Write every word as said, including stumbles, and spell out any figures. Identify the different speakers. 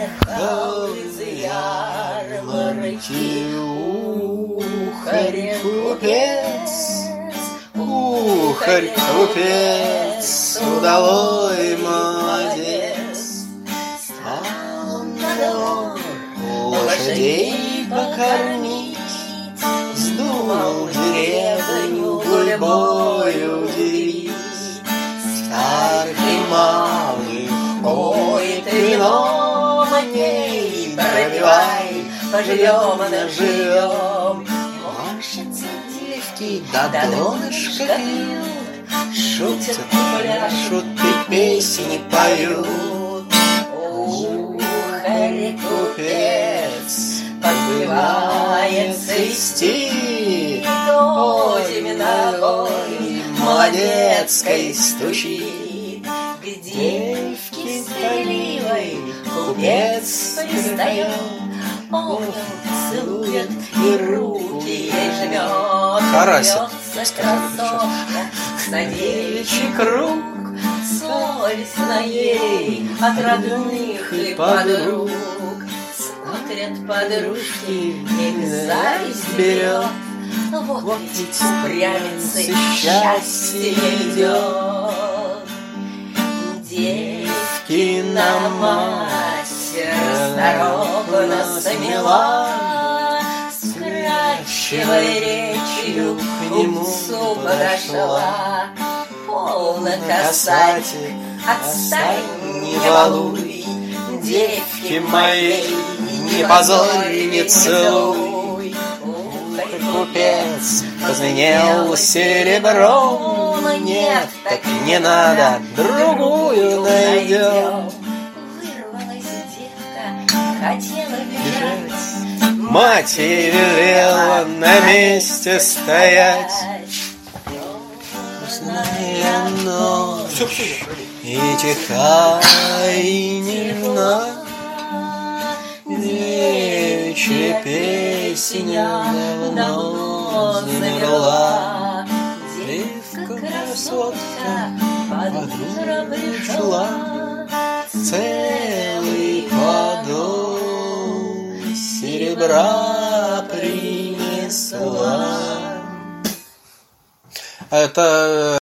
Speaker 1: Приехал из ярмарки ухарь-купец, ухарь-купец, удалой молодец. Стал он на двор лошадей покормить, вздумал деревню гурьбою делить. Старый малый ходит вином от ней, пробивай, поживем, наживем. Морщатся девки, да донышко пьют, шутят, пляшут и песни поют. Ухарь-купец подбивается исти, озими ногой молодецкой стучит. К девке стыдливой купец пристает, он целует и руки ей жмет.
Speaker 2: Харасит,
Speaker 1: красотка на девичий круг, совестно ей от родных и подруг. Смотрят подружки, их зависть берет, вот, вот ведь упрямится счастье идет. Девкина мать расторопно смела, скрачивая речью к купцу подошла. Полно, касатель, отстань, не балуй, девки моей не позорь, не целуй. Ухарь-купец позвенел серебром, нет, так не надо, другую найдем. Вырвалась девка, хотела бежать,
Speaker 2: мать ей велела на месте стоять. Грустная ночь и тиха, и нежна, девичья песня давно замерла. Девка-красотка под утро пришла, целый подол серебра принесла.
Speaker 3: Это